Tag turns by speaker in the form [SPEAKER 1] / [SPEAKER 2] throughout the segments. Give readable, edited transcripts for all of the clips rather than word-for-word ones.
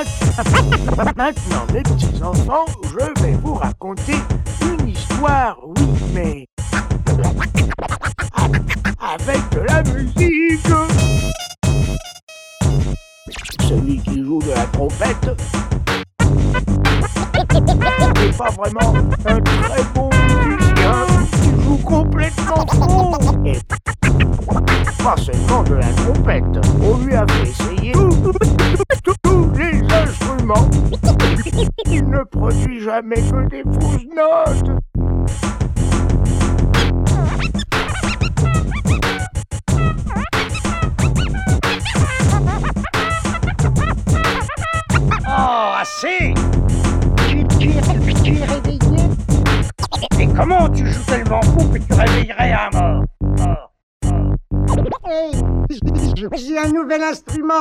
[SPEAKER 1] Maintenant, mes petits enfants, je vais vous raconter une histoire, oui, mais avec de la musique. Celui qui joue de la trompette n'est pas vraiment un très bon musicien. Il joue complètement faux. Et pas seulement de la trompette. On lui a fait essayer tous les instruments. Il ne produit jamais que des fausses notes.
[SPEAKER 2] Oh, assez! Tu es réveillé? Et comment tu joues tellement fou que tu réveillerais un mort?
[SPEAKER 3] Hey, j'ai un nouvel instrument.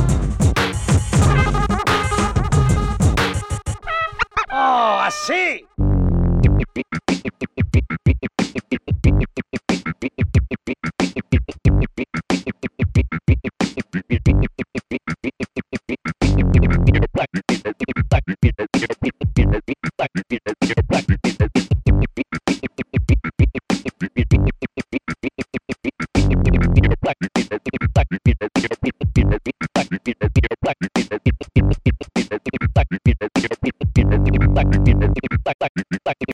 [SPEAKER 2] Oh, assez!